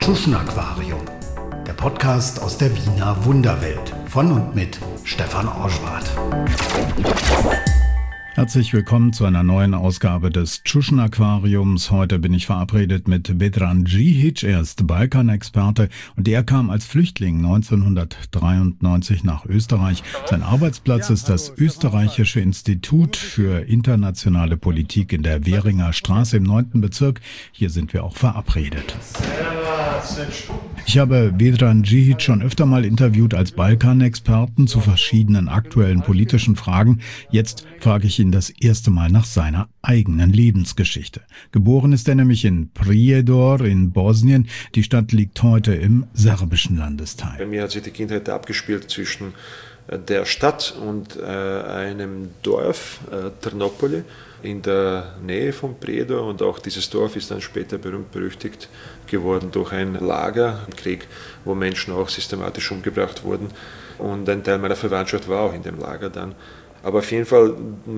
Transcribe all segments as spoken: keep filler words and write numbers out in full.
Tschuschen-Aquarium, der Podcast aus der Wiener Wunderwelt von und mit Stefan Orschwart. Herzlich willkommen zu einer neuen Ausgabe des Tschuschen-Aquariums. Heute bin ich verabredet mit Vedran Džižić. Er ist Balkanexperte und er kam als Flüchtling neunzehnhundertdreiundneunzig nach Österreich. Sein Arbeitsplatz ist das Österreichische Institut für internationale Politik in der Währinger Straße im neunten Bezirk. Hier sind wir auch verabredet. Ich habe Vedran Džižić schon öfter mal interviewt als Balkanexperten zu verschiedenen aktuellen politischen Fragen. Jetzt frage ich ihn das erste Mal nach seiner eigenen Lebensgeschichte. Geboren ist er nämlich in Prijedor in Bosnien. Die Stadt liegt heute im serbischen Landesteil. Bei mir hat sich die Kindheit abgespielt zwischen der Stadt und äh, einem Dorf, äh, Trnopoli, in der Nähe von Prijedor. Und auch dieses Dorf ist dann später berühmt-berüchtigt geworden durch ein Lager im Krieg, wo Menschen auch systematisch umgebracht wurden. Und ein Teil meiner Verwandtschaft war auch in dem Lager dann. Aber auf jeden Fall,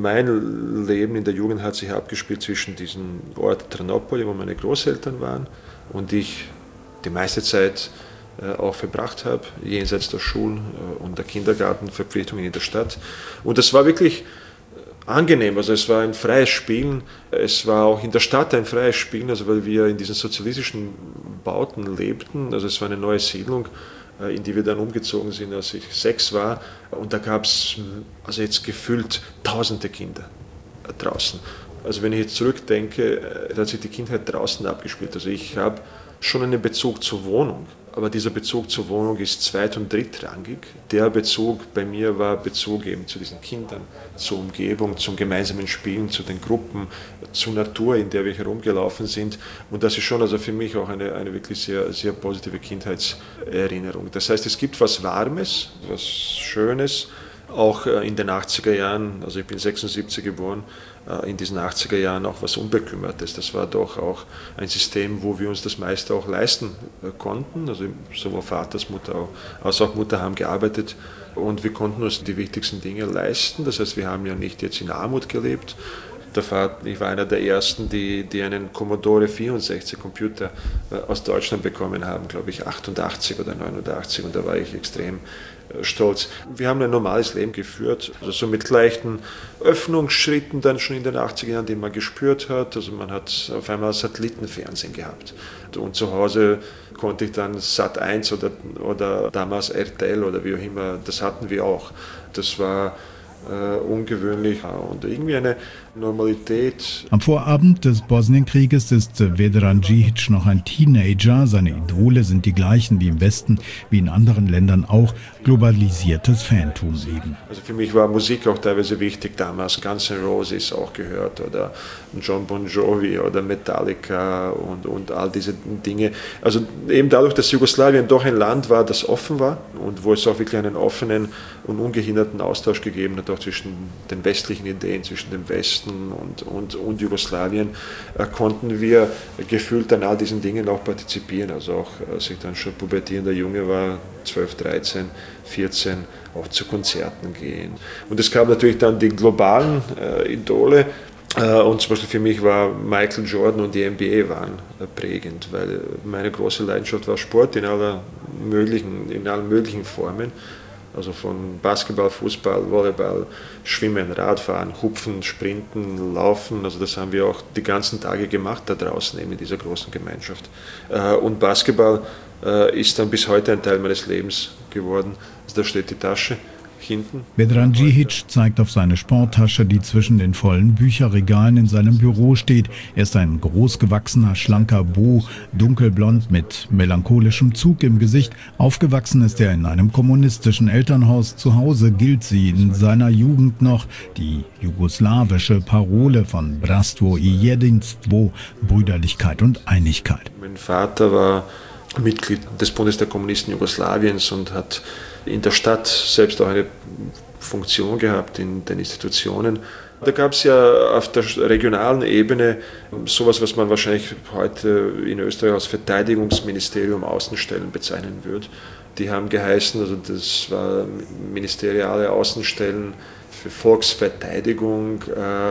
mein Leben in der Jugend hat sich abgespielt zwischen diesem Ort Trnopoli, wo meine Großeltern waren, und ich die meiste Zeit äh, auch verbracht habe, jenseits der Schulen äh, und der Kindergartenverpflichtungen in der Stadt. Und das war wirklich angenehm, also es war ein freies Spielen, es war auch in der Stadt ein freies Spielen, also weil wir in diesen sozialistischen Bauten lebten, also es war eine neue Siedlung, in die wir dann umgezogen sind, als ich sechs war. Und da gab es also jetzt gefühlt tausende Kinder draußen. Also wenn ich jetzt zurückdenke, da hat sich die Kindheit draußen abgespielt. Also ich habe schon einen Bezug zur Wohnung, aber dieser Bezug zur Wohnung ist zweit- und drittrangig. Der Bezug bei mir war Bezug eben zu diesen Kindern, zur Umgebung, zum gemeinsamen Spielen, zu den Gruppen, zur Natur, in der wir herumgelaufen sind. Und das ist schon also für mich auch eine, eine wirklich sehr, sehr positive Kindheitserinnerung. Das heißt, es gibt was Warmes, was Schönes, auch in den achtziger Jahren, also ich bin sechsundsiebzig geboren, in diesen achtziger Jahren auch was Unbekümmertes. Das war doch auch ein System, wo wir uns das meiste auch leisten konnten. Also sowohl Vater als Mutter auch, als auch Mutter haben gearbeitet und wir konnten uns die wichtigsten Dinge leisten. Das heißt, wir haben ja nicht jetzt in Armut gelebt. Der Vater, ich war einer der ersten, die, die einen Commodore vierundsechzig Computer aus Deutschland bekommen haben, glaube ich achtundachtzig oder neunundachtzig, und da war ich extrem stolz. Wir haben ein normales Leben geführt, also so mit leichten Öffnungsschritten dann schon in den achtziger Jahren, die man gespürt hat. Also man hat auf einmal Satellitenfernsehen gehabt. Und zu Hause konnte ich dann Sat eins oder, oder damals R T L oder wie auch immer, das hatten wir auch. Das war äh, ungewöhnlich und irgendwie eine Normalität. Am Vorabend des Bosnienkrieges ist Vedran Džižić noch ein Teenager. Seine Idole sind die gleichen wie im Westen, wie in anderen Ländern auch, globalisiertes Fantum eben. Also für mich war Musik auch teilweise wichtig damals, Guns N' Roses auch gehört oder John Bon Jovi oder Metallica und, und all diese Dinge. Also eben dadurch, dass Jugoslawien doch ein Land war, das offen war und wo es auch wirklich einen offenen und ungehinderten Austausch gegeben hat, auch zwischen den westlichen Ideen, zwischen dem Westen Und, und, und Jugoslawien, äh, konnten wir gefühlt an all diesen Dingen auch partizipieren. Also auch als ich dann schon pubertierender Junge war, zwölf, dreizehn, vierzehn, auch zu Konzerten gehen. Und es gab natürlich dann die globalen äh, Idole. Äh, und zum Beispiel für mich war Michael Jordan und die N B A waren äh, prägend, weil meine große Leidenschaft war Sport in aller möglichen, in allen möglichen Formen. Also von Basketball, Fußball, Volleyball, Schwimmen, Radfahren, Hupfen, Sprinten, Laufen. Also das haben wir auch die ganzen Tage gemacht da draußen eben in dieser großen Gemeinschaft. Und Basketball ist dann bis heute ein Teil meines Lebens geworden. Also da steht die Tasche hinten. Vedran Džižić zeigt auf seine Sporttasche, die zwischen den vollen Bücherregalen in seinem Büro steht. Er ist ein großgewachsener, schlanker Bo, dunkelblond mit melancholischem Zug im Gesicht. Aufgewachsen ist er in einem kommunistischen Elternhaus. Zu Hause gilt sie in seiner Jugend noch, die jugoslawische Parole von Bratstvo i jedinstvo, Brüderlichkeit und Einigkeit. Mein Vater war Mitglied des Bundes der Kommunisten Jugoslawiens und hat in der Stadt selbst auch eine Funktion gehabt in den Institutionen. Da gab es ja auf der regionalen Ebene sowas, was man wahrscheinlich heute in Österreich als Verteidigungsministerium Außenstellen bezeichnen würde. Die haben geheißen, also das war ministeriale Außenstellen für Volksverteidigung,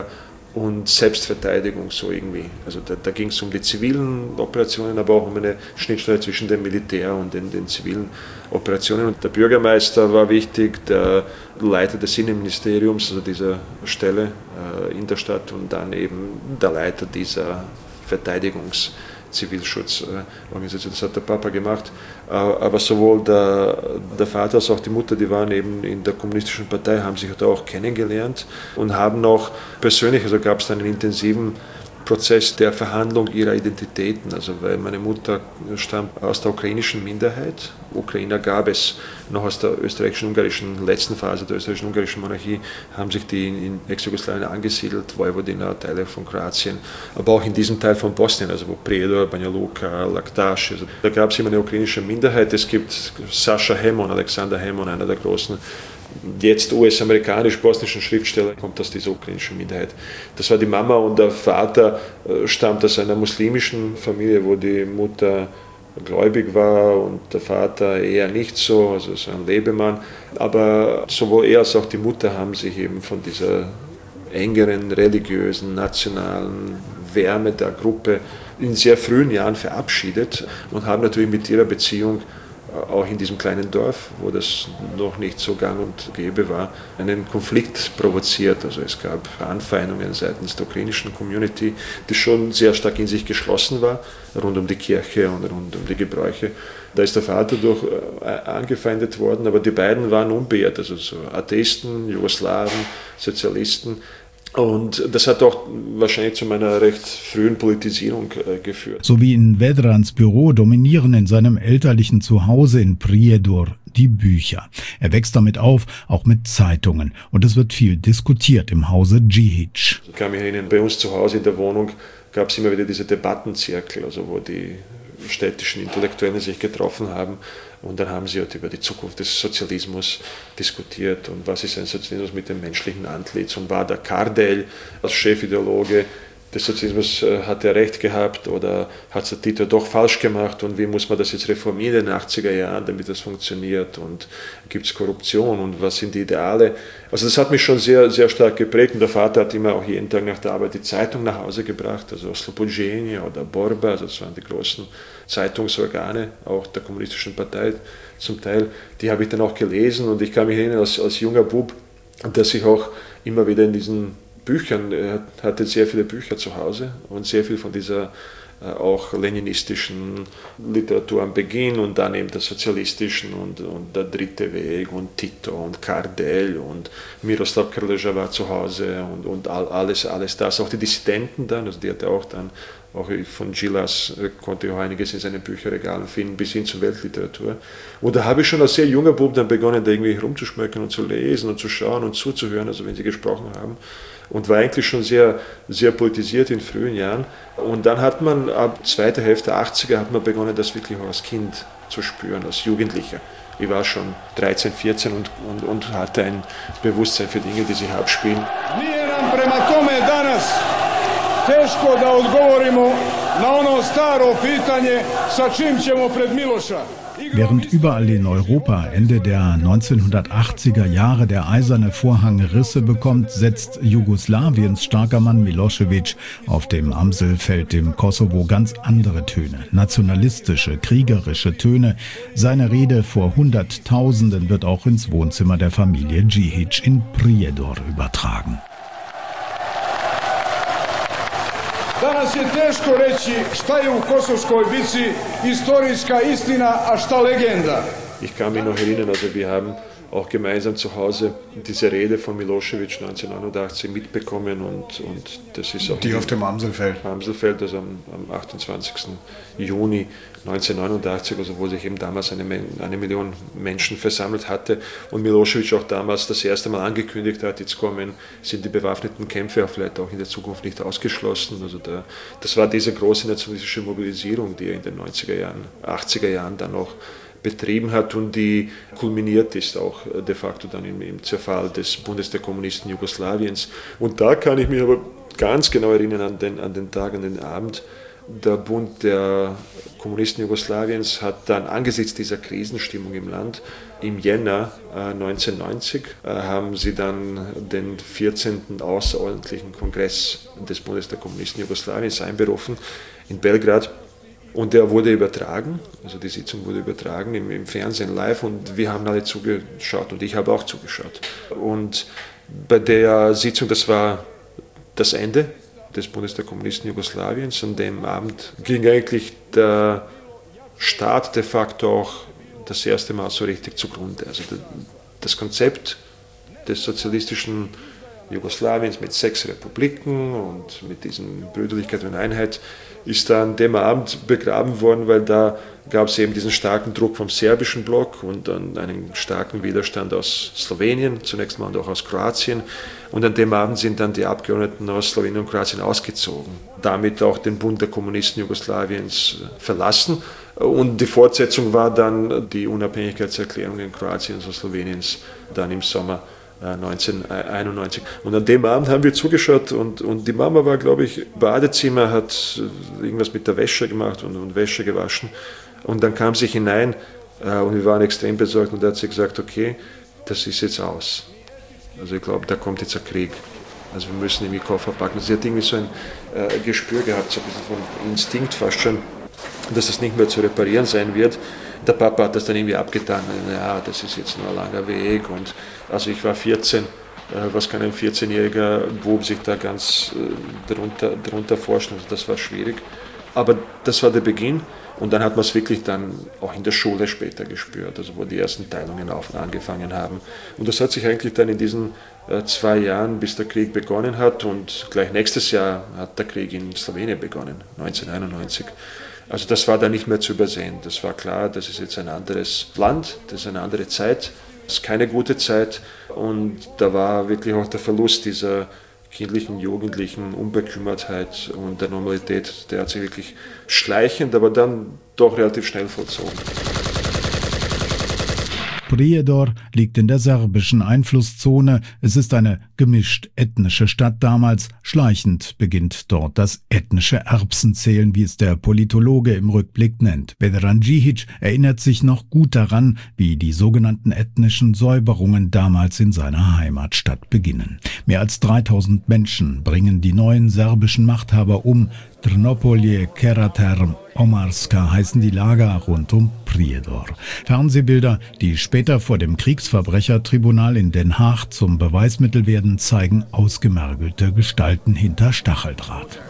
und Selbstverteidigung so irgendwie. Also da, da ging es um die zivilen Operationen, aber auch um eine Schnittstelle zwischen dem Militär und den, den zivilen Operationen. Und der Bürgermeister war wichtig, der Leiter des Innenministeriums, also dieser Stelle äh, in der Stadt, und dann eben der Leiter dieser Verteidigungs- Zivilschutzorganisation. Das hat der Papa gemacht. Aber sowohl der, der Vater als auch die Mutter, die waren eben in der kommunistischen Partei, haben sich da auch kennengelernt und haben auch persönlich, also gab es dann einen intensiven Prozess der Verhandlung ihrer Identitäten. Also weil meine Mutter stammt aus der ukrainischen Minderheit. Ukrainer gab es noch aus der österreichischen-ungarischen letzten Phase der österreichischen-ungarischen Monarchie, haben sich die in Ex-Jugoslawien angesiedelt, Vojvodina, Teile von Kroatien, aber auch in diesem Teil von Bosnien, also wo Prijedor, Banja Luka, Laktaš, also da gab es immer eine ukrainische Minderheit. Es gibt Sascha Hemon, Alexander Hemon, einer der großen jetzt U S-amerikanisch-bosnischen Schriftsteller, kommt aus dieser ukrainischen Minderheit. Das war die Mama, und der Vater stammt aus einer muslimischen Familie, wo die Mutter gläubig war und der Vater eher nicht so, also so ein Lebemann. Aber sowohl er als auch die Mutter haben sich eben von dieser engeren religiösen, nationalen Wärme der Gruppe in sehr frühen Jahren verabschiedet und haben natürlich mit ihrer Beziehung auch in diesem kleinen Dorf, wo das noch nicht so gang und gäbe war, einen Konflikt provoziert. Also es gab Anfeindungen seitens der ukrainischen Community, die schon sehr stark in sich geschlossen war, rund um die Kirche und rund um die Gebräuche. Da ist der Vater durch angefeindet worden, aber die beiden waren unbeirrt, also so Atheisten, Jugoslawen, Sozialisten. Und das hat auch wahrscheinlich zu meiner recht frühen Politisierung äh, geführt. So wie in Vedrans Büro dominieren in seinem elterlichen Zuhause in Prijedor die Bücher. Er wächst damit auf, auch mit Zeitungen. Und es wird viel diskutiert im Hause Džihić. Ich kann mich erinnern, bei uns zu Hause in der Wohnung gab es immer wieder diese Debattenzirkel, also wo die städtischen Intellektuellen sich getroffen haben. Und dann haben sie halt über die Zukunft des Sozialismus diskutiert und was ist ein Sozialismus mit dem menschlichen Antlitz. Und war der Kardelj als Chefideologe des Sozialismus, äh, hat er recht gehabt oder hat es der Tito doch falsch gemacht und wie muss man das jetzt reformieren in den achtziger Jahren, damit das funktioniert, und gibt es Korruption und was sind die Ideale. Also das hat mich schon sehr, sehr stark geprägt, und der Vater hat immer auch jeden Tag nach der Arbeit die Zeitung nach Hause gebracht, also Slobodjenje oder Borba, also das waren die großen Zeitungsorgane, auch der kommunistischen Partei zum Teil, die habe ich dann auch gelesen, und ich kann mich erinnern, als, als junger Bub, dass ich auch immer wieder in diesen Büchern, er hatte sehr viele Bücher zu Hause und sehr viel von dieser äh, auch leninistischen Literatur am Beginn und dann eben der sozialistischen und, und der dritte Weg und Tito und Kardelj und Miroslav Krleža war zu Hause und, und all, alles, alles das, auch die Dissidenten dann, also die hatte auch dann, auch von Gilas konnte ich auch einiges in seinen Bücherregalen finden, bis hin zur Weltliteratur. Und da habe ich schon als sehr junger Bub dann begonnen, da irgendwie rumzuschmökern und zu lesen und zu schauen und zuzuhören, also wenn sie gesprochen haben. Und war eigentlich schon sehr, sehr politisiert in frühen Jahren. Und dann hat man ab zweiter Hälfte der achtziger hat man begonnen, das wirklich auch als Kind zu spüren, als Jugendlicher. Ich war schon dreizehn, vierzehn und, und, und hatte ein Bewusstsein für Dinge, die sich abspielen. Teško da odgovorimo na ono staro pitanje sa čim ćemo pred Miloša. Während überall in Europa Ende der neunzehnhundertachtziger Jahre der eiserne Vorhang Risse bekommt, setzt Jugoslawiens starker Mann Milošević auf dem Amselfeld im Kosovo ganz andere Töne, nationalistische, kriegerische Töne. Seine Rede vor Hunderttausenden wird auch ins Wohnzimmer der Familie Džihić in Prijedor übertragen. Danas je teško reći šta je u Kosovskoj bici istorijska istina, a šta legenda. Ich kann mich noch erinnern, also wir haben auch gemeinsam zu Hause diese Rede von Milošević neunzehnhundertneunundachtzig mitbekommen und, und das ist auch... Die auf dem Amselfeld. Amselfeld, also am, am achtundzwanzigsten Juni neunzehnhundertneunundachtzig, also wo sich eben damals eine, eine Million Menschen versammelt hatte und Milošević auch damals das erste Mal angekündigt hat, jetzt kommen, sind die bewaffneten Kämpfe auch vielleicht auch in der Zukunft nicht ausgeschlossen. Also da, das war diese große nationalistische Mobilisierung, die er in den neunziger Jahren, achtziger Jahren dann noch betrieben hat und die kulminiert ist auch de facto dann im, im Zerfall des Bundes der Kommunisten Jugoslawiens. Und da kann ich mich aber ganz genau erinnern an den, an den Tag, an den Abend, Der Bund der Kommunisten Jugoslawiens hat dann angesichts dieser Krisenstimmung im Land im Jänner äh, neunzehnhundertneunzig äh, haben sie dann den vierzehnten außerordentlichen Kongress des Bundes der Kommunisten Jugoslawiens einberufen in Belgrad. Und der wurde übertragen, also die Sitzung wurde übertragen im, im Fernsehen live und wir haben alle zugeschaut und ich habe auch zugeschaut. Und bei der Sitzung, das war das Ende des Bundes der Kommunisten Jugoslawiens, an dem Abend ging eigentlich der Staat de facto auch das erste Mal so richtig zugrunde. Also das Konzept des sozialistischen Jugoslawiens mit sechs Republiken und mit diesen Brüderlichkeit und Einheit ist dann an dem Abend begraben worden, weil da gab es eben diesen starken Druck vom serbischen Block und dann einen starken Widerstand aus Slowenien, zunächst mal und auch aus Kroatien. Und an dem Abend sind dann die Abgeordneten aus Slowenien und Kroatien ausgezogen, damit auch den Bund der Kommunisten Jugoslawiens verlassen. Und die Fortsetzung war dann die Unabhängigkeitserklärung in Kroatien und Sloweniens dann im Sommer neunzehnhunderteinundneunzig. Und an dem Abend haben wir zugeschaut und, und die Mama war, glaube ich, im Badezimmer, hat irgendwas mit der Wäsche gemacht und, und Wäsche gewaschen. Und dann kam sie hinein äh, und wir waren extrem besorgt und da hat sie gesagt, okay, das ist jetzt aus. Also ich glaube, da kommt jetzt ein Krieg. Also wir müssen irgendwie Koffer packen. Sie hat irgendwie so ein äh, Gespür gehabt, so ein bisschen von Instinkt fast schon, dass das nicht mehr zu reparieren sein wird. Der Papa hat das dann irgendwie abgetan. Ja, das ist jetzt nur ein langer Weg. Und also ich war vierzehn. Äh, was kann ein vierzehnjähriger Bub sich da ganz äh, darunter, darunter vorstellen? Also das war schwierig. Aber das war der Beginn. Und dann hat man es wirklich dann auch in der Schule später gespürt, also wo die ersten Teilungen auf angefangen haben. Und das hat sich eigentlich dann in diesen äh, zwei Jahren, bis der Krieg begonnen hat, und gleich nächstes Jahr hat der Krieg in Slowenien begonnen, neunzehnhunderteinundneunzig. Also das war dann nicht mehr zu übersehen. Das war klar, das ist jetzt ein anderes Land, das ist eine andere Zeit, das ist keine gute Zeit. Und da war wirklich auch der Verlust dieser kindlichen, jugendlichen Unbekümmertheit und der Normalität, der hat sich wirklich schleichend, aber dann doch relativ schnell vollzogen. Prijedor liegt in der serbischen Einflusszone. Es ist eine gemischt ethnische Stadt damals. Schleichend beginnt dort das ethnische Erbsenzählen, wie es der Politologe im Rückblick nennt. Vedran Djihić erinnert sich noch gut daran, wie die sogenannten ethnischen Säuberungen damals in seiner Heimatstadt beginnen. Mehr als dreitausend Menschen bringen die neuen serbischen Machthaber um. Trnopolje, Keraterm, Omarska heißen die Lager rund um Prijedor. Fernsehbilder, die später vor dem Kriegsverbrechertribunal in Den Haag zum Beweismittel werden, zeigen ausgemergelte Gestalten hinter Stacheldraht.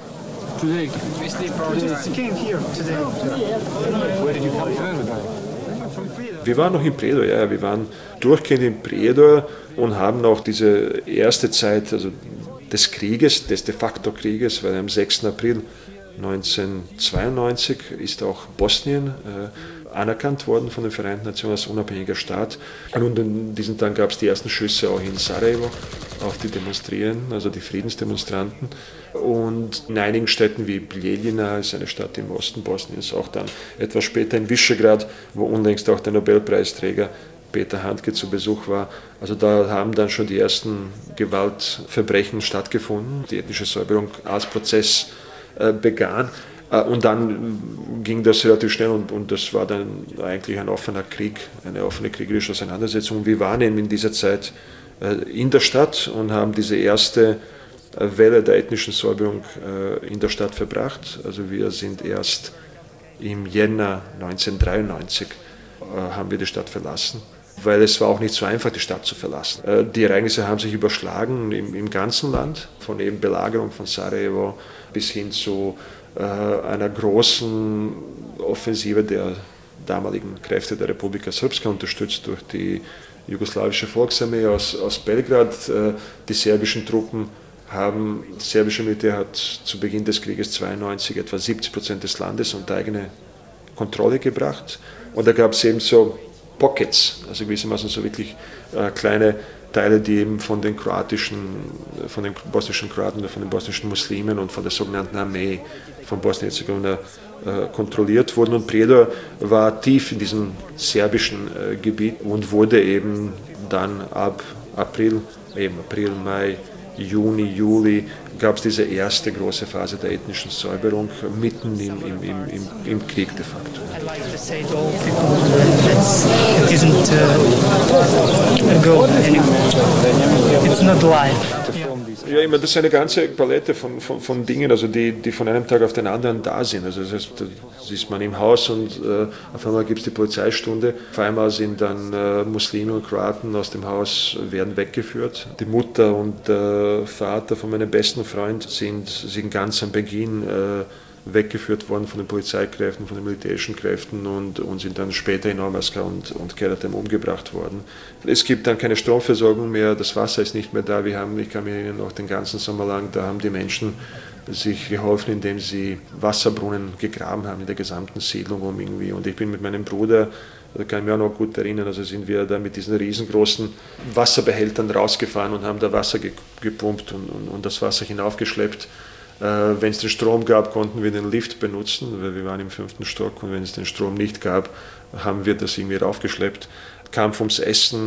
Wir waren noch in Prijedor, ja, wir waren durchgehend in Prijedor und haben auch diese erste Zeit, also des Krieges, des de facto Krieges, weil am sechsten April neunzehnhundertzweiundneunzig ist auch Bosnien äh, anerkannt worden von den Vereinten Nationen als unabhängiger Staat. Und an diesem Tag gab es die ersten Schüsse auch in Sarajevo auf die Demonstrierenden, also die Friedensdemonstranten. Und in einigen Städten wie Bijeljina, ist eine Stadt im Osten Bosniens, auch dann etwas später in Visegrad, wo unlängst auch der Nobelpreisträger Peter Handke zu Besuch war. Also da haben dann schon die ersten Gewaltverbrechen stattgefunden. Die ethnische Säuberung als Prozess äh, begann. Äh, und dann ging das relativ schnell und, und das war dann eigentlich ein offener Krieg, eine offene kriegerische Auseinandersetzung. Wir waren eben in dieser Zeit äh, in der Stadt und haben diese erste äh, Welle der ethnischen Säuberung äh, in der Stadt verbracht. Also wir sind erst im Jänner neunzehnhundertdreiundneunzig äh, haben wir die Stadt verlassen. Weil es war auch nicht so einfach, die Stadt zu verlassen. Die Ereignisse haben sich überschlagen im, im ganzen Land, von eben Belagerung von Sarajevo bis hin zu äh, einer großen Offensive der damaligen Kräfte der Republika Srpska, unterstützt durch die jugoslawische Volksarmee aus, aus Belgrad. Äh, die serbischen Truppen haben, das serbische Militär hat zu Beginn des Krieges zweiundneunzig etwa siebzig Prozent des Landes unter eigene Kontrolle gebracht. Und da gab es eben so Pockets, also gewissermaßen so wirklich äh, kleine Teile, die eben von den kroatischen, von den bosnischen Kroaten oder von den bosnischen Muslimen und von der sogenannten Armee von Bosnien-Herzegowina äh, kontrolliert wurden. Und Prijedor war tief in diesem serbischen äh, Gebiet und wurde eben dann ab April, eben April, Mai Juni, Juli gab es diese erste große Phase der ethnischen Säuberung mitten im, im, im, im, im Krieg de facto. I'd like to say to all people that it isn't uh, a go anymore. It's not life. Ja, immer, das ist eine ganze Palette von, von, von Dingen, also die, die von einem Tag auf den anderen da sind. Also das heißt, da ist man im Haus und äh, auf einmal gibt es die Polizeistunde. Auf einmal sind dann äh, Muslime und Kroaten aus dem Haus, werden weggeführt. Die Mutter und der Vater von meinem besten Freund sind, sind ganz am Beginn äh, weggeführt worden von den Polizeikräften, von den militärischen Kräften und, und sind dann später in Ormaska und, und Keratem umgebracht worden. Es gibt dann keine Stromversorgung mehr, das Wasser ist nicht mehr da. Wir haben, ich kann mich erinnern, noch den ganzen Sommer lang, da haben die Menschen sich geholfen, indem sie Wasserbrunnen gegraben haben in der gesamten Siedlung um irgendwie. Und ich bin mit meinem Bruder, da kann ich mich auch noch gut erinnern, also sind wir da mit diesen riesengroßen Wasserbehältern rausgefahren und haben da Wasser gepumpt und, und, und das Wasser hinaufgeschleppt. Äh, wenn es den Strom gab, konnten wir den Lift benutzen, weil wir waren im fünften Stock und wenn es den Strom nicht gab, haben wir das irgendwie raufgeschleppt. Kampf ums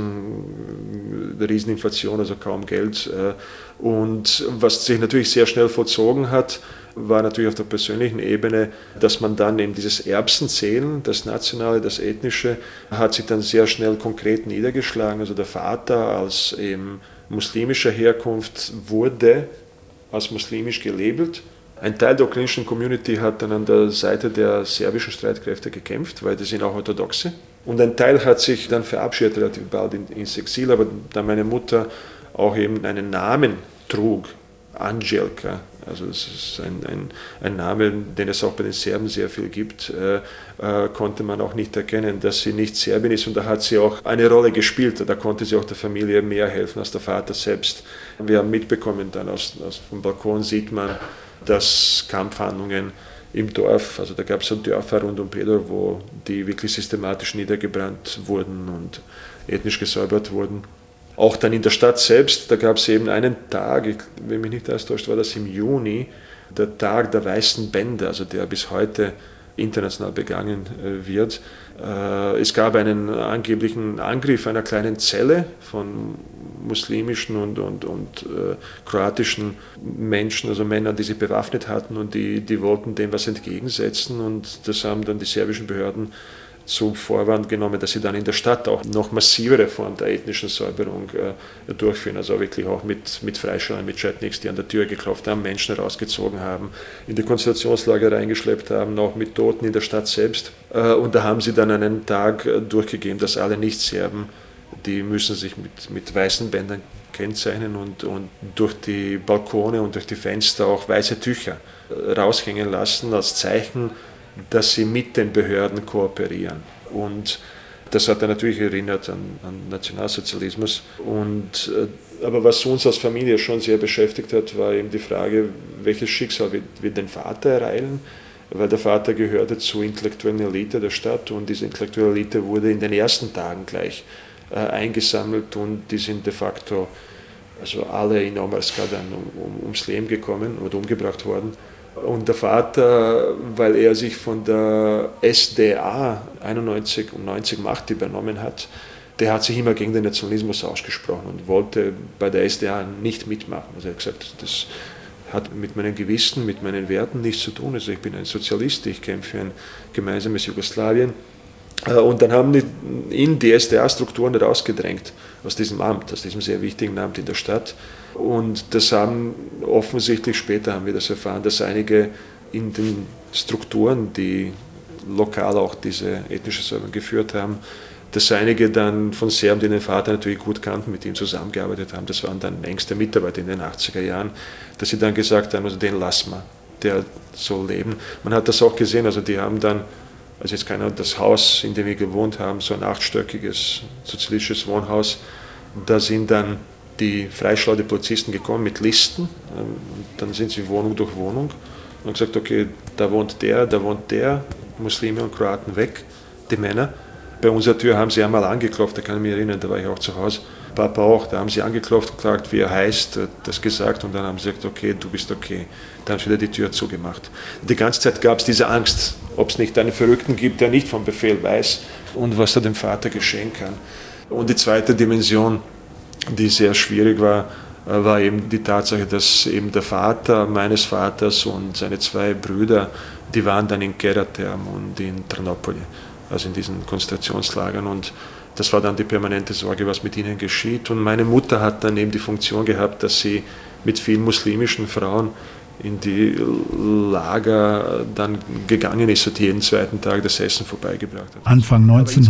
Essen, Rieseninflation, also kaum Geld. Äh, und was sich natürlich sehr schnell vollzogen hat, war natürlich auf der persönlichen Ebene, dass man dann eben dieses Erbsenzählen, das Nationale, das Ethnische, hat sich dann sehr schnell konkret niedergeschlagen. Also der Vater als eben muslimischer Herkunft wurde als muslimisch gelabelt. Ein Teil der ukrainischen Community hat dann an der Seite der serbischen Streitkräfte gekämpft, weil die sind auch Orthodoxe. Und ein Teil hat sich dann verabschiedet, relativ bald ins Exil, aber da meine Mutter auch eben einen Namen trug, Angelka, also das ist ein, ein, ein Name, den es auch bei den Serben sehr viel gibt, äh, äh, konnte man auch nicht erkennen, dass sie nicht Serbin ist und da hat sie auch eine Rolle gespielt, da konnte sie auch der Familie mehr helfen als der Vater selbst. Wir haben mitbekommen, dann aus, aus vom Balkon sieht man, dass Kampfhandlungen im Dorf, also da gab es so Dörfer rund um Predor, wo die wirklich systematisch niedergebrannt wurden und ethnisch gesäubert wurden. Auch dann in der Stadt selbst, da gab es eben einen Tag, ich, wenn mich nicht alles täuscht, war das im Juni, der Tag der weißen Bänder, also der bis heute international begangen äh, wird. Äh, es gab einen angeblichen Angriff einer kleinen Zelle von muslimischen und, und, und äh, kroatischen Menschen, also Männern, die sich bewaffnet hatten und die, die wollten dem was entgegensetzen und das haben dann die serbischen Behörden zum Vorwand genommen, dass sie dann in der Stadt auch noch massivere Formen der ethnischen Säuberung äh, durchführen, also wirklich auch mit, mit Freischalern, mit Chetniks, die an der Tür geklopft haben, Menschen rausgezogen haben, in die Konzentrationslager reingeschleppt haben, auch mit Toten in der Stadt selbst. Äh, und da haben sie dann einen Tag äh, durchgegeben, dass alle Nicht-Serben, die müssen sich mit, mit weißen Bändern kennzeichnen und, und durch die Balkone und durch die Fenster auch weiße Tücher äh, raushängen lassen als Zeichen, dass sie mit den Behörden kooperieren. Und das hat er natürlich erinnert an, an Nationalsozialismus. Und, äh, aber was uns als Familie schon sehr beschäftigt hat, war eben die Frage, welches Schicksal wird, wird den Vater ereilen, weil der Vater gehörte zur intellektuellen Elite der Stadt und diese intellektuelle Elite wurde in den ersten Tagen gleich äh, eingesammelt und die sind de facto, also alle in Ormaska dann um, um, ums Leben gekommen oder umgebracht worden. Und der Vater, weil er sich von der S D A einundneunzig und neunzig Macht übernommen hat, der hat sich immer gegen den Nationalismus ausgesprochen und wollte bei der S D A nicht mitmachen. Also er hat gesagt, das hat mit meinem Gewissen, mit meinen Werten nichts zu tun. Also ich bin ein Sozialist, ich kämpfe für ein gemeinsames Jugoslawien. Und dann haben die ihn die S D A-Strukturen rausgedrängt aus diesem Amt, aus diesem sehr wichtigen Amt in der Stadt. Und das haben offensichtlich, später haben wir das erfahren, dass einige in den Strukturen, die lokal auch diese ethnische Säuberung geführt haben, dass einige dann von Serben, die den Vater natürlich gut kannten, mit ihm zusammengearbeitet haben. Das waren dann engste Mitarbeiter in den achtziger Jahren, dass sie dann gesagt haben, also den lassen wir, der soll leben. Man hat das auch gesehen, also die haben dann, also jetzt keiner, das Haus, in dem wir gewohnt haben, so ein achtstöckiges sozialistisches Wohnhaus, da sind dann die freischlaue Polizisten gekommen mit Listen, und dann sind sie Wohnung durch Wohnung und haben gesagt, okay, da wohnt der, da wohnt der, Muslime und Kroaten weg, die Männer. Bei unserer Tür haben sie einmal angeklopft, da kann ich mich erinnern, da war ich auch zu Hause, Papa auch, da haben sie angeklopft und gefragt, wie er heißt, das gesagt und dann haben sie gesagt, okay, du bist okay. Dann haben sie wieder die Tür zugemacht. Die ganze Zeit gab es diese Angst, ob es nicht einen Verrückten gibt, der nicht vom Befehl weiß und was er dem Vater geschehen kann. Und die zweite Dimension, die sehr schwierig war, war eben die Tatsache, dass eben der Vater meines Vaters und seine zwei Brüder, die waren dann in Geraterm und in Trnopoli, also in diesen Konzentrationslagern. Und das war dann die permanente Sorge, was mit ihnen geschieht. Und meine Mutter hat dann eben die Funktion gehabt, dass sie mit vielen muslimischen Frauen in die Lager dann gegangen ist und jeden zweiten Tag das Essen vorbeigebracht hat. Anfang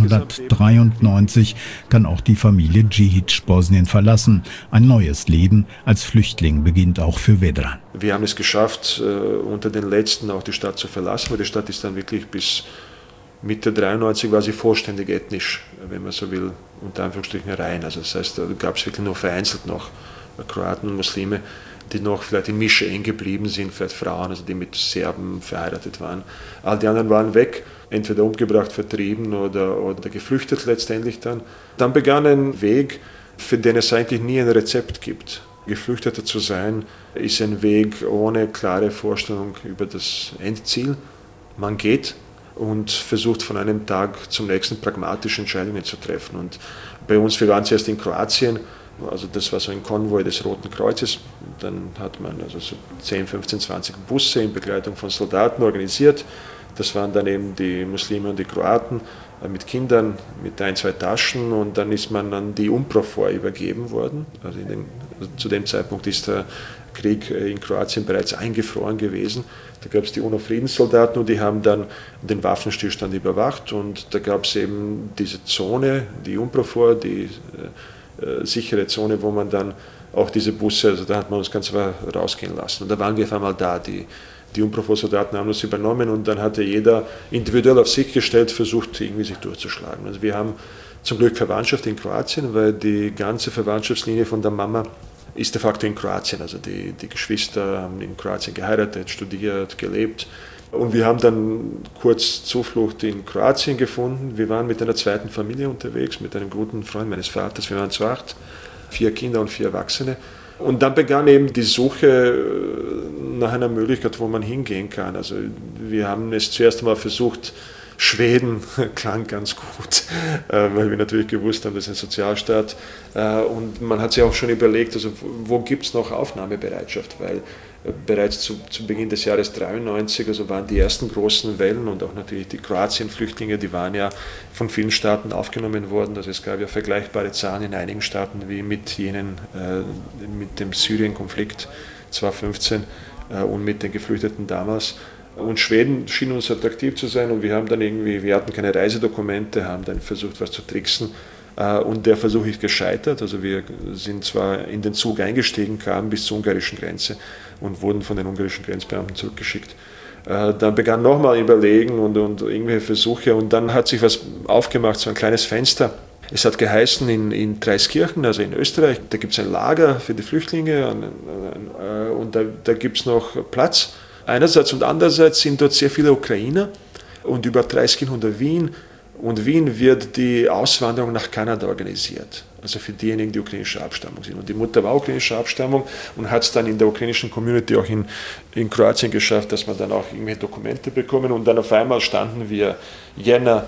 neunzehnhundertdreiundneunzig kann auch die Familie Džihić Bosnien verlassen. Ein neues Leben als Flüchtling beginnt auch für Vedran. Wir haben es geschafft, unter den Letzten auch die Stadt zu verlassen, weil die Stadt ist dann wirklich bis Mitte dreiundneunzig war sie vollständig ethnisch, wenn man so will, unter Anführungsstrichen rein. Also das heißt, da gab es wirklich nur vereinzelt noch Kroaten und Muslime, die noch vielleicht in Mische eng geblieben sind, vielleicht Frauen, also die mit Serben verheiratet waren. All die anderen waren weg, entweder umgebracht, vertrieben oder, oder geflüchtet letztendlich dann. Dann begann ein Weg, für den es eigentlich nie ein Rezept gibt. Geflüchteter zu sein, ist ein Weg ohne klare Vorstellung über das Endziel. Man geht und versucht von einem Tag zum nächsten pragmatische Entscheidungen zu treffen. Und bei uns, wir waren zuerst in Kroatien, also das war so ein Konvoi des Roten Kreuzes. Dann hat man also so zehn, fünfzehn, zwanzig Busse in Begleitung von Soldaten organisiert. Das waren dann eben die Muslime und die Kroaten mit Kindern, mit ein, zwei Taschen, und dann ist man an die UNPROFOR übergeben worden. Also, in den, also zu dem Zeitpunkt ist der Krieg in Kroatien bereits eingefroren gewesen. Da gab es die UNO-Friedenssoldaten und die haben dann den Waffenstillstand überwacht, und da gab es eben diese Zone, die UNPROFOR, die äh, sichere Zone, wo man dann auch diese Busse, also da hat man uns ganz rausgehen lassen. Und da waren wir auf einmal da, die Die UNPROFOR-Soldaten haben uns übernommen, und dann hatte jeder individuell auf sich gestellt versucht, irgendwie sich durchzuschlagen. Also wir haben zum Glück Verwandtschaft in Kroatien, weil die ganze Verwandtschaftslinie von der Mama ist de facto in Kroatien. Also die, die Geschwister haben in Kroatien geheiratet, studiert, gelebt. Und wir haben dann kurz Zuflucht in Kroatien gefunden. Wir waren mit einer zweiten Familie unterwegs, mit einem guten Freund meines Vaters. Wir waren zu acht, vier Kinder und vier Erwachsene. Und dann begann eben die Suche nach einer Möglichkeit, wo man hingehen kann. Also wir haben es zuerst einmal versucht, Schweden klang ganz gut, weil wir natürlich gewusst haben, das ist ein Sozialstaat. Und man hat sich auch schon überlegt, also wo gibt es noch Aufnahmebereitschaft, weil bereits zu, zu Beginn des Jahres dreiundneunzig, also waren die ersten großen Wellen, und auch natürlich die Kroatien-Flüchtlinge, die waren ja von vielen Staaten aufgenommen worden. Also es gab ja vergleichbare Zahlen in einigen Staaten wie mit jenen, äh, mit dem Syrien-Konflikt zweitausendfünfzehn äh, und mit den Geflüchteten damals. Und Schweden schien uns attraktiv zu sein, und wir haben dann irgendwie, wir hatten keine Reisedokumente, haben dann versucht, was zu tricksen. Und der Versuch ist gescheitert. Also wir sind zwar in den Zug eingestiegen, kamen bis zur ungarischen Grenze und wurden von den ungarischen Grenzbeamten zurückgeschickt. Dann begann nochmal Überlegen und, und irgendwelche Versuche, und dann hat sich was aufgemacht, so ein kleines Fenster. Es hat geheißen, in, in Traiskirchen, also in Österreich, da gibt es ein Lager für die Flüchtlinge, und da, da gibt es noch Platz. Einerseits, und andererseits sind dort sehr viele Ukrainer, und über Traiskirchen unter Wien. Und Wien wird die Auswanderung nach Kanada organisiert, also für diejenigen, die ukrainischer Abstammung sind. Und die Mutter war ukrainischer Abstammung und hat es dann in der ukrainischen Community auch in, in Kroatien geschafft, dass man dann auch irgendwelche Dokumente bekommen. Und dann auf einmal standen wir, Jänner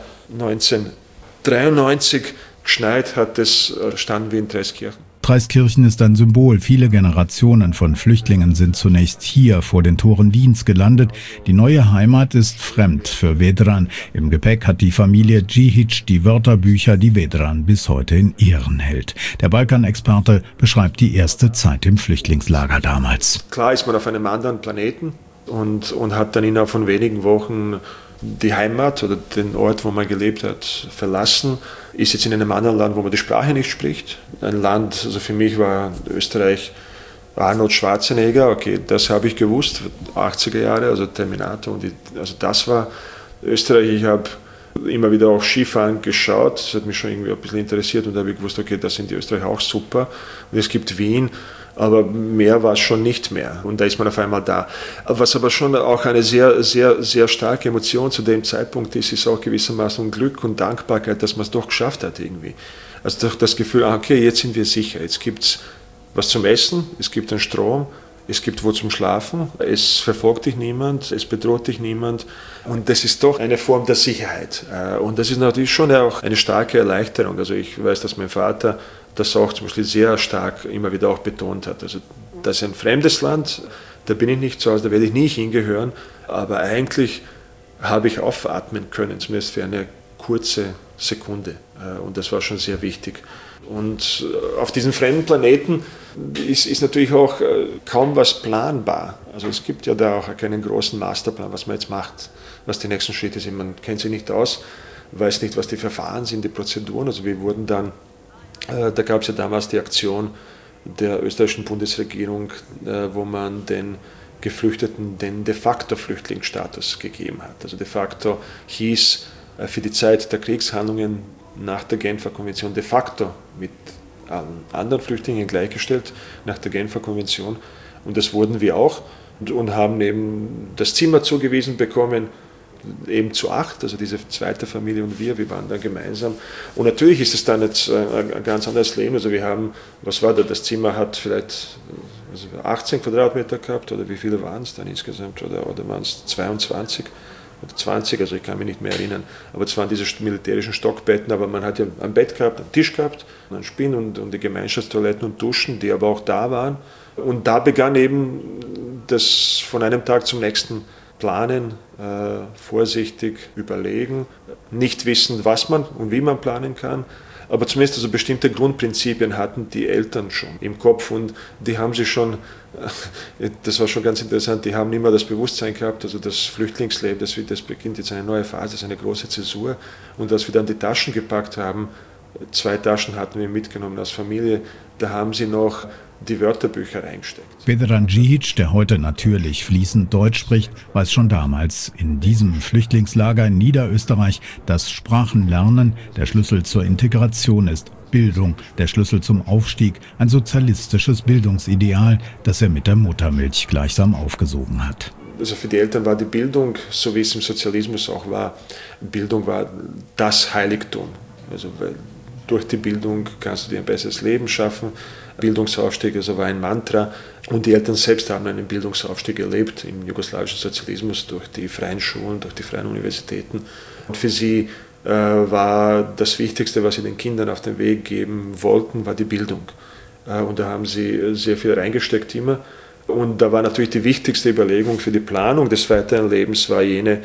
neunzehnhundertdreiundneunzig, geschneit hat es, standen wir in Traiskirchen. Traiskirchen ist ein Symbol. Viele Generationen von Flüchtlingen sind zunächst hier vor den Toren Wiens gelandet. Die neue Heimat ist fremd für Vedran. Im Gepäck hat die Familie Džihić die Wörterbücher, die Vedran bis heute in Ehren hält. Der Balkanexperte beschreibt die erste Zeit im Flüchtlingslager damals. Klar ist man auf einem anderen Planeten und, und hat dann innerhalb von wenigen Wochen die Heimat oder den Ort, wo man gelebt hat, verlassen, ist jetzt in einem anderen Land, wo man die Sprache nicht spricht. Ein Land, also für mich war Österreich Arnold Schwarzenegger, okay, das habe ich gewusst, achtziger Jahre, also Terminator, und die, also das war Österreich. Ich habe immer wieder auch Skifahren geschaut, das hat mich schon irgendwie ein bisschen interessiert, und da habe ich gewusst, okay, das sind die Österreicher auch super. Und es gibt Wien, aber mehr war es schon nicht mehr, und da ist man auf einmal da. Was aber schon auch eine sehr, sehr, sehr starke Emotion zu dem Zeitpunkt ist, ist auch gewissermaßen Glück und Dankbarkeit, dass man es doch geschafft hat irgendwie. Also doch das Gefühl, okay, jetzt sind wir sicher, jetzt gibt es was zum Essen, es gibt einen Strom, es gibt wo zum Schlafen, es verfolgt dich niemand, es bedroht dich niemand und das ist doch eine Form der Sicherheit. Und das ist natürlich schon auch eine starke Erleichterung. Also ich weiß, dass mein Vater das auch zum Beispiel sehr stark immer wieder auch betont hat. Also das ist ein fremdes Land, da bin ich nicht zu Hause, da werde ich nie hingehören, aber eigentlich habe ich aufatmen können, zumindest für eine kurze Sekunde. Und das war schon sehr wichtig. Und auf diesem fremden Planeten ist, ist natürlich auch kaum was planbar. Also es gibt ja da auch keinen großen Masterplan, was man jetzt macht, was die nächsten Schritte sind. Man kennt sich nicht aus, weiß nicht, was die Verfahren sind, die Prozeduren. Also wir wurden dann, da gab es ja damals die Aktion der österreichischen Bundesregierung, wo man den Geflüchteten den de facto Flüchtlingsstatus gegeben hat. Also de facto hieß für die Zeit der Kriegshandlungen nach der Genfer Konvention de facto mit anderen Flüchtlingen gleichgestellt, nach der Genfer Konvention. Und das wurden wir auch und, und haben eben das Zimmer zugewiesen bekommen, eben zu acht, also diese zweite Familie und wir, wir waren dann gemeinsam. Und natürlich ist es dann jetzt ein ganz anderes Leben. Also wir haben, was war da, das Zimmer hat vielleicht also achtzehn Quadratmeter gehabt, oder wie viele waren es dann insgesamt, oder, oder waren es zweiundzwanzig oder zwanzig, also ich kann mich nicht mehr erinnern. Aber es waren diese militärischen Stockbetten, aber man hat ja ein Bett gehabt, einen Tisch gehabt, einen Spinn und, und die Gemeinschaftstoiletten und Duschen, die aber auch da waren. Und da begann eben das von einem Tag zum nächsten planen, äh, vorsichtig überlegen, nicht wissen, was man und wie man planen kann, aber zumindest also bestimmte Grundprinzipien hatten die Eltern schon im Kopf und die haben sie schon, äh, das war schon ganz interessant, die haben immer das Bewusstsein gehabt, also das Flüchtlingsleben, das, das beginnt jetzt eine neue Phase, das ist eine große Zäsur und als wir dann die Taschen gepackt haben, zwei Taschen hatten wir mitgenommen als Familie, da haben sie noch die Wörterbücher reingesteckt. Vedran Džihić, der heute natürlich fließend Deutsch spricht, weiß schon damals in diesem Flüchtlingslager in Niederösterreich, dass Sprachenlernen der Schlüssel zur Integration ist, Bildung der Schlüssel zum Aufstieg, ein sozialistisches Bildungsideal, das er mit der Muttermilch gleichsam aufgesogen hat. Also für die Eltern war die Bildung, so wie es im Sozialismus auch war, Bildung war das Heiligtum. Also weil durch die Bildung kannst du dir ein besseres Leben schaffen. Bildungsaufstieg, also war ein Mantra. Und die Eltern selbst haben einen Bildungsaufstieg erlebt im jugoslawischen Sozialismus durch die freien Schulen, durch die freien Universitäten. Und für sie äh, war das Wichtigste, was sie den Kindern auf den Weg geben wollten, war die Bildung. Äh, und da haben sie sehr viel reingesteckt immer. Und da war natürlich die wichtigste Überlegung für die Planung des weiteren Lebens war jene,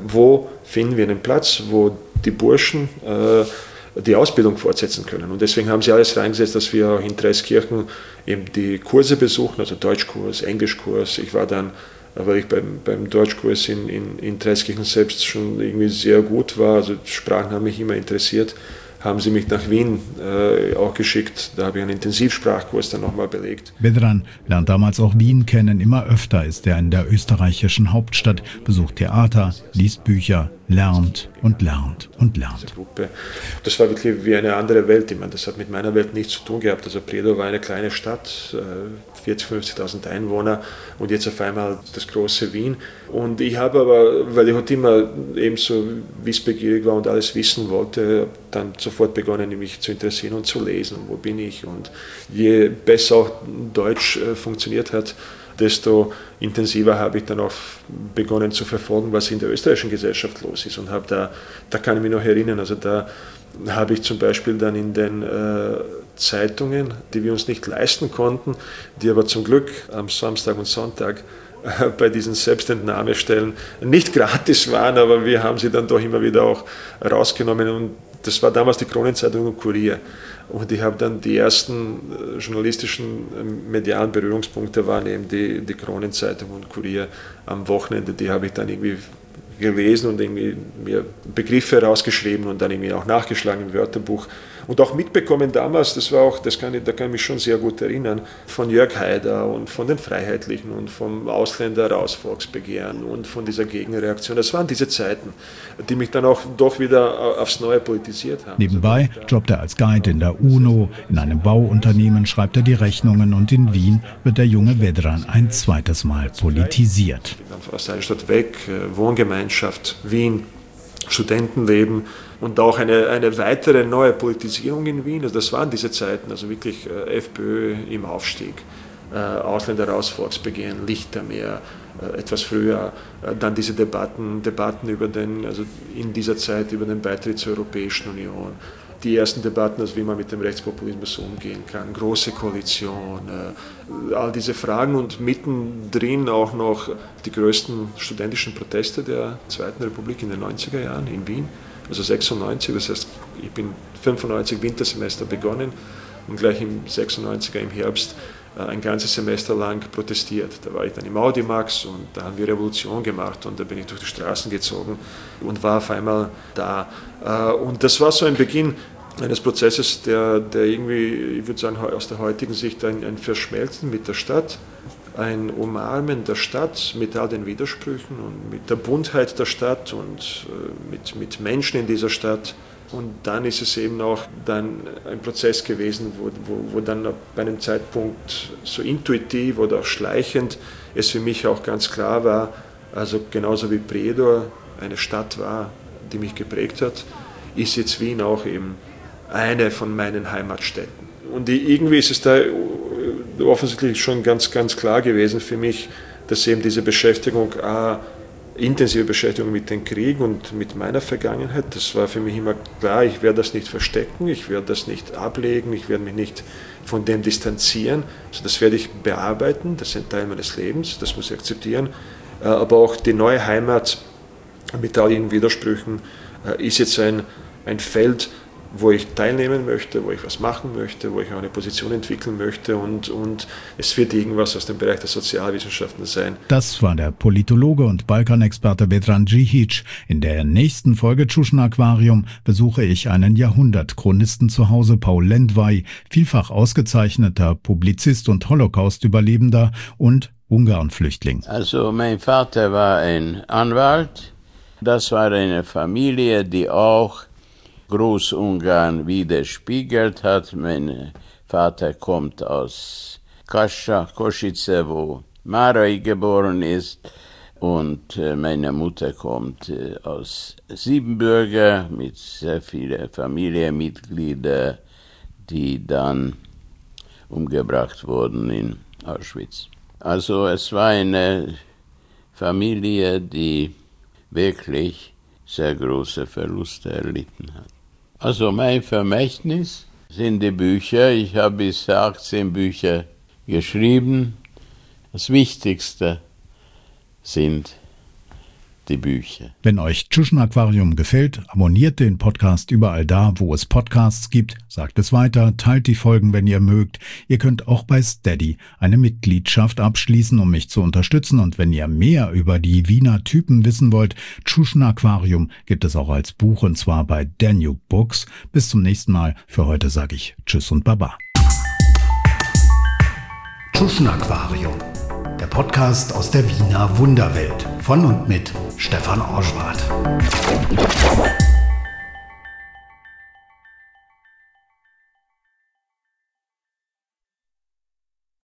wo finden wir einen Platz, wo die Burschen äh, die Ausbildung fortsetzen können. Und deswegen haben sie alles reingesetzt, dass wir auch in Traiskirchen eben die Kurse besuchen, also Deutschkurs, Englischkurs. Ich war dann, weil ich beim, beim Deutschkurs in, in, in Traiskirchen selbst schon irgendwie sehr gut war, also Sprachen haben mich immer interessiert, haben sie mich nach Wien äh, auch geschickt. Da habe ich einen Intensivsprachkurs dann nochmal belegt. Vedran lernt damals auch Wien kennen. Immer öfter ist er in der österreichischen Hauptstadt, besucht Theater, liest Bücher, lernt und lernt und lernt. Das war wirklich wie eine andere Welt. Ich meine, das hat mit meiner Welt nichts zu tun gehabt. Also Predow war eine kleine Stadt, vierzigtausend, fünfzigtausend Einwohner und jetzt auf einmal das große Wien. Und ich habe aber, weil ich heute immer ebenso wissbegierig war und alles wissen wollte, dann sofort begonnen, mich zu interessieren und zu lesen. Wo bin ich? Und je besser auch Deutsch funktioniert hat, desto intensiver habe ich dann auch begonnen zu verfolgen, was in der österreichischen Gesellschaft los ist. Und habe da, da kann ich mich noch erinnern, also da habe ich zum Beispiel dann in den äh, Zeitungen, die wir uns nicht leisten konnten, die aber zum Glück am Samstag und Sonntag äh, bei diesen Selbstentnahmestellen nicht gratis waren, aber wir haben sie dann doch immer wieder auch rausgenommen. Und das war damals die Kronenzeitung und Kurier. Und ich habe dann die ersten journalistischen medialen Berührungspunkte waren eben die, die Kronenzeitung und Kurier am Wochenende. Die habe ich dann irgendwie gelesen und irgendwie mir Begriffe rausgeschrieben und dann irgendwie auch nachgeschlagen im Wörterbuch. Und auch mitbekommen damals, das war auch, das kann ich, da kann ich mich schon sehr gut erinnern, von Jörg Haider und von den Freiheitlichen und vom Ausländer raus Volksbegehren und von dieser Gegenreaktion. Das waren diese Zeiten, die mich dann auch doch wieder aufs Neue politisiert haben. Nebenbei jobbt er als Guide in der UNO, in einem Bauunternehmen schreibt er die Rechnungen und in Wien wird der junge Vedran ein zweites Mal politisiert. Ich bin aus der Stadt weg, Wohngemeinschaft, Wien, Studentenleben und auch eine, eine weitere neue Politisierung in Wien. Also das waren diese Zeiten, also wirklich äh, FPÖ im Aufstieg. äh, Ausländer raus, Volksbegehren, Lichtermeer, äh, etwas früher, äh, dann diese Debatten, Debatten über den, also in dieser Zeit über den Beitritt zur Europäischen Union. Die ersten Debatten, also wie man mit dem Rechtspopulismus umgehen kann, große Koalition, äh, all diese Fragen und mittendrin auch noch die größten studentischen Proteste der Zweiten Republik in den neunziger Jahren in Wien, also sechsundneunzig, das heißt, ich bin fünfundneunzig Wintersemester begonnen und gleich im sechsundneunziger im Herbst äh, ein ganzes Semester lang protestiert. Da war ich dann im Audimax und da haben wir Revolution gemacht und da bin ich durch die Straßen gezogen und war auf einmal da. Äh, und das war so ein Beginn eines Prozesses, der, der irgendwie, ich würde sagen, aus der heutigen Sicht ein, ein Verschmelzen mit der Stadt, ein Umarmen der Stadt mit all den Widersprüchen und mit der Buntheit der Stadt und äh, mit, mit Menschen in dieser Stadt. Und dann ist es eben auch dann ein Prozess gewesen, wo, wo, wo dann bei einem Zeitpunkt so intuitiv oder auch schleichend es für mich auch ganz klar war, also genauso wie Prijedor eine Stadt war, die mich geprägt hat, ist jetzt Wien auch eben eine von meinen Heimatstädten. Und irgendwie ist es da offensichtlich schon ganz, ganz klar gewesen für mich, dass eben diese Beschäftigung, ah, intensive Beschäftigung mit dem Krieg und mit meiner Vergangenheit, das war für mich immer klar, ich werde das nicht verstecken, ich werde das nicht ablegen, ich werde mich nicht von dem distanzieren, also das werde ich bearbeiten, das ist ein Teil meines Lebens, das muss ich akzeptieren, aber auch die neue Heimat mit all ihren Widersprüchen ist jetzt ein, ein Feld, wo ich teilnehmen möchte, wo ich was machen möchte, wo ich auch eine Position entwickeln möchte und, und es wird irgendwas aus dem Bereich der Sozialwissenschaften sein. Das war der Politologe und Balkanexperte Vedran Džižić. In der nächsten Folge Tschuschen Aquarium besuche ich einen Jahrhundertchronisten zu Hause, Paul Lendvai, vielfach ausgezeichneter Publizist und Holocaust-Überlebender und Ungarn-Flüchtling. Also mein Vater war ein Anwalt. Das war eine Familie, die auch Großungarn widerspiegelt hat. Mein Vater kommt aus Kassa, Košice, wo Márai geboren ist, und meine Mutter kommt aus Siebenbürger mit sehr vielen Familienmitgliedern, die dann umgebracht wurden in Auschwitz. Also es war eine Familie, die wirklich sehr große Verluste erlitten hat. Also mein Vermächtnis sind die Bücher. Ich habe bisher achtzehn Bücher geschrieben. Das Wichtigste sind die Bücher. Wenn euch Tschuschen Aquarium gefällt, abonniert den Podcast überall da, wo es Podcasts gibt, sagt es weiter, teilt die Folgen, wenn ihr mögt. Ihr könnt auch bei Steady eine Mitgliedschaft abschließen, um mich zu unterstützen. Und wenn ihr mehr über die Wiener Typen wissen wollt, Tschuschen Aquarium gibt es auch als Buch, und zwar bei Danube Books. Bis zum nächsten Mal. Für heute sage ich Tschüss und Baba. Tschuschen Aquarium, der Podcast aus der Wiener Wunderwelt von und mit Stefan Orschwart.